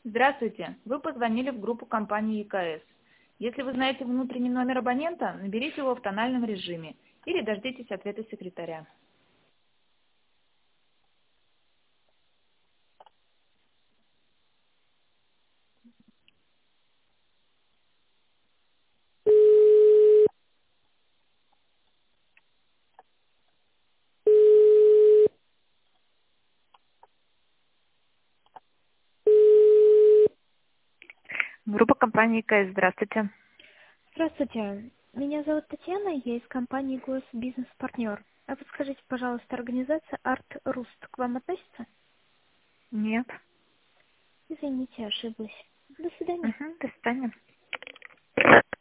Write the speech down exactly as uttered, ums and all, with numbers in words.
Здравствуйте. Вы позвонили в группу компании И К С. Если вы знаете внутренний номер абонента, наберите его в тональном режиме или дождитесь ответа секретаря. Группа компании И К С. Здравствуйте. Здравствуйте. Меня зовут Татьяна, я из компании Гос Бизнес Партнер. А подскажите, пожалуйста, организация Арт Руст к вам относится? Нет. Извините, ошиблась. До свидания. Угу, до свидания.